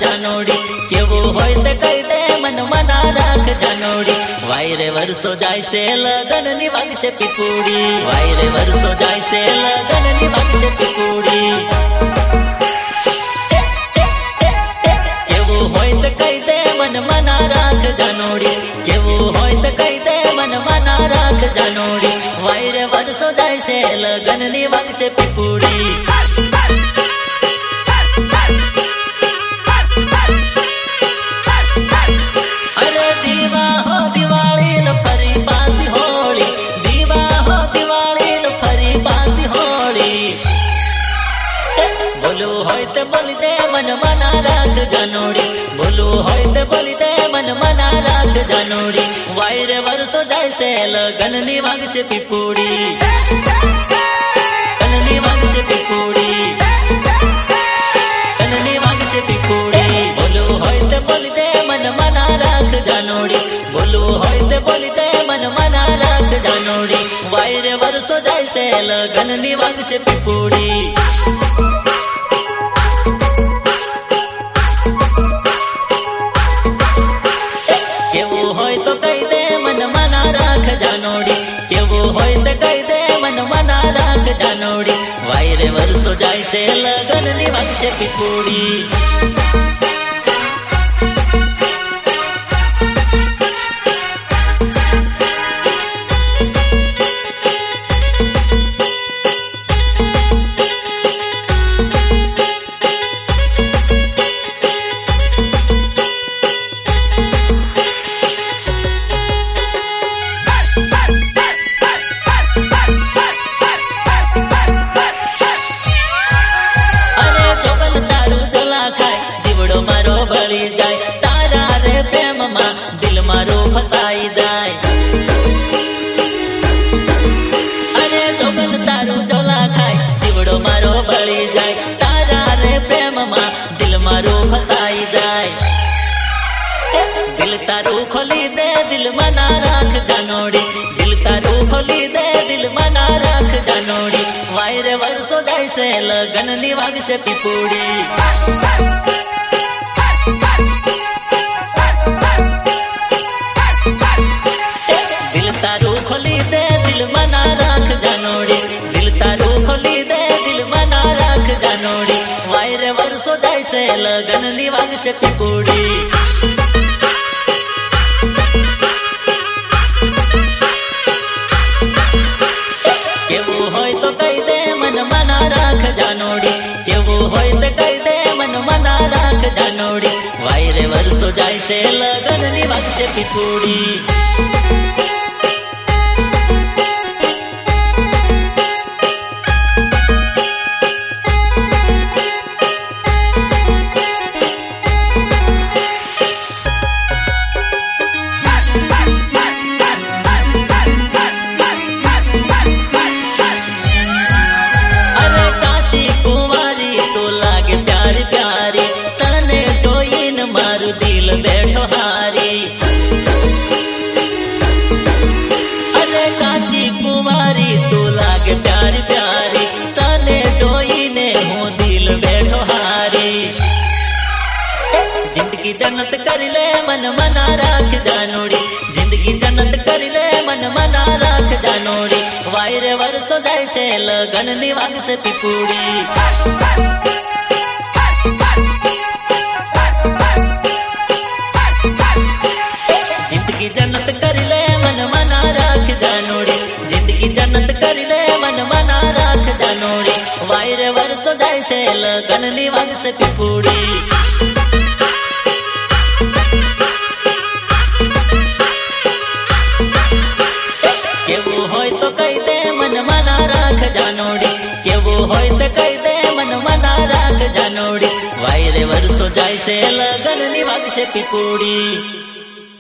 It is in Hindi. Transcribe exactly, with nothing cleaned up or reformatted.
जानोड़ी केवो होय ते कही दे मन मना राख जानोड़ी वायरे वर्षो जाय से लगन नी वागशे पिपुड़ी वायरे वर्षो जाय से लगन नी वागशे पिपुड़ी केवो होय ते कही दे मन मना राख जानोड़ी केवो होय ते कही दे मन मना राख जानोड़ी वायरे वर्षो जाय से लगन नी वागशे पिपुड़ी बोलू होय ते बोली दे मन मना राख जानोड़ी बोलू होय ते बोली दे मन मना राख जानोड़ी वायरे वर्षो जाय से लगन नी वागशे पिपुड़ी लगन नी वागशे पिपुड़ी लगन नी वागशे पिपुड़ी बोलू होय ते बोली दे मन मना राख जानोड़ी बोलू होय ते बोली दे मन मना राख जानोड़ी वायरे वर्षो जाय से लगन नी वागशे पिपुड़ी केवो होय तो कही दे मन मना राख जानोड़ी केवो होय तो कही दे मन मना राख जानोड़ी वायरे वर्षो जाय से लगन नी वागशे पिपुड़ी बली जाय तारा रे प्रेम मा दिल मारो फसाई जाय अरे सोबन तारू जोला खाय जीवड़ो मारो बली जाय तारा रे प्रेम मा दिल मारो फसाई जाय दिल तारू खोली दे दिल मना राख जानोड़ी दिल तारू खोली दे दिल मना राख जानोड़ी वायरे वर्षो जाय से लगन नी वागशे पिपुड़ी तारू खोली दे दिल मना राख जानोड़ी दिल तारू खोली दे दिल मना राख जानोड़ी वायरे वर्षो जाय से लगन नी वागशे पिपुड़ी केवो होय तो कही दे मन मना राख जानोड़ी केवो होय तो कही दे मन मना राख जानोड़ी वायरे वर्षो जाय से लगन नी वागशे पिपुड़ी मारू दिल बैठो हारी अरे काची कुमारी तू लागे प्यारी प्यारी तने जोई ने हूँ दिल बैठो हारी जिंदगी जन्नत कर ले मन मना राख जानोड़ी जिंदगी जन्नत कर ले मन मना राख जानोड़ी वायरे वर्षो जाय से लगन नी वागशे पिपुड़ी जिंदगी जन्नत कर ले मन मना राख जानोड़ी जिंदगी जन्नत कर ले मन मना राख जानोड़ी वायरे वर्षो जाय से लगन नी वागशे पिपुड़ी केवो होय तो कही दे मन मना राख जानोड़ी केवो होय तो कही दे मन मना राख जानोड़ी वायरे वर्षो जाय से लगन नी वागशे पिपुड़ी।